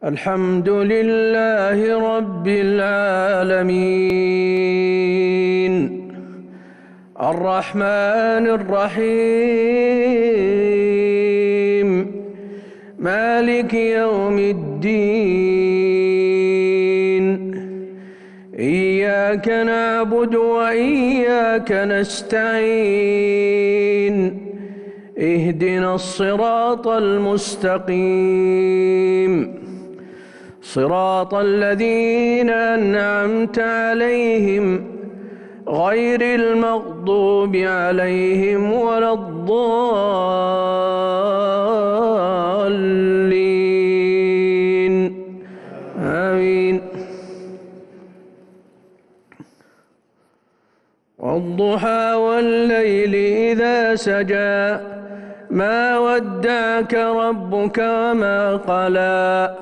الحمد لله رب العالمين الرحمن الرحيم مالك يوم الدين إياك نعبد وإياك نستعين اهدنا الصراط المستقيم صراط الذين أنعمت عليهم غير المغضوب عليهم ولا الضالين آمين. والضحى والليل إذا سجى ما ودعك ربك وما قلى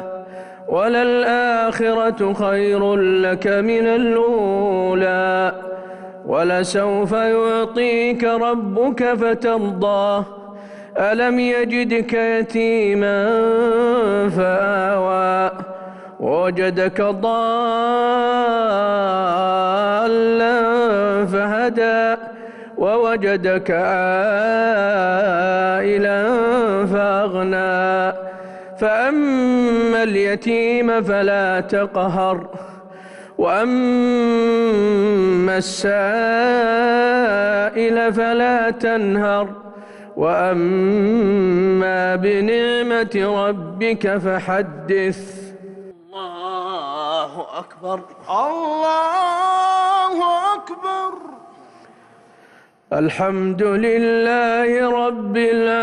وللآخرة خير لك من الأولى ولسوف يعطيك ربك فترضى ألم يجدك يتيما فآوى ووجدك ضالا فهدى ووجدك عائلا فأغنى فأما اليتيم فلا تقهر وأما السائل فلا تنهر وأما بنعمة ربك فحدث. الله أكبر الله أكبر. الحمد لله رب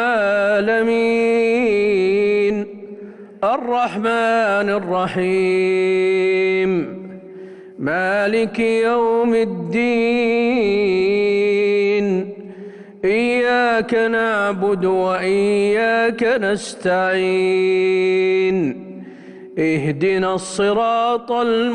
العالمين الرحمن الرحيم مالك يوم الدين إياك نعبد وإياك نستعين اهدنا الصراط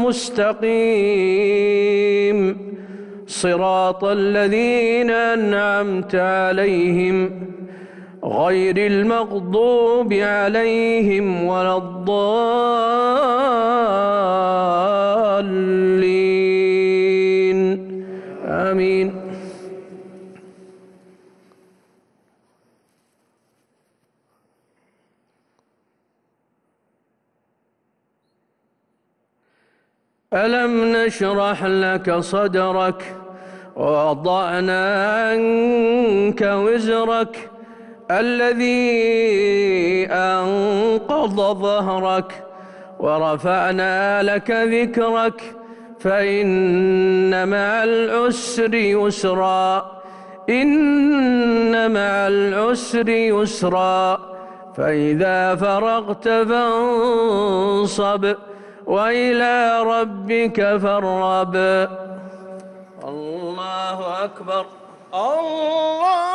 المستقيم صراط الذين أنعمت عليهم غير المغضوب عليهم ولا الضالين آمين. ألم نشرح لك صدرك ووضعنا عنك وزرك الذي أنقض ظهرك ورفعنا لك ذكرك فإن مع العسر يسرا إن مع العسر يسرا فإذا فرغت فانصب وإلى ربك فارغب. الله أكبر الله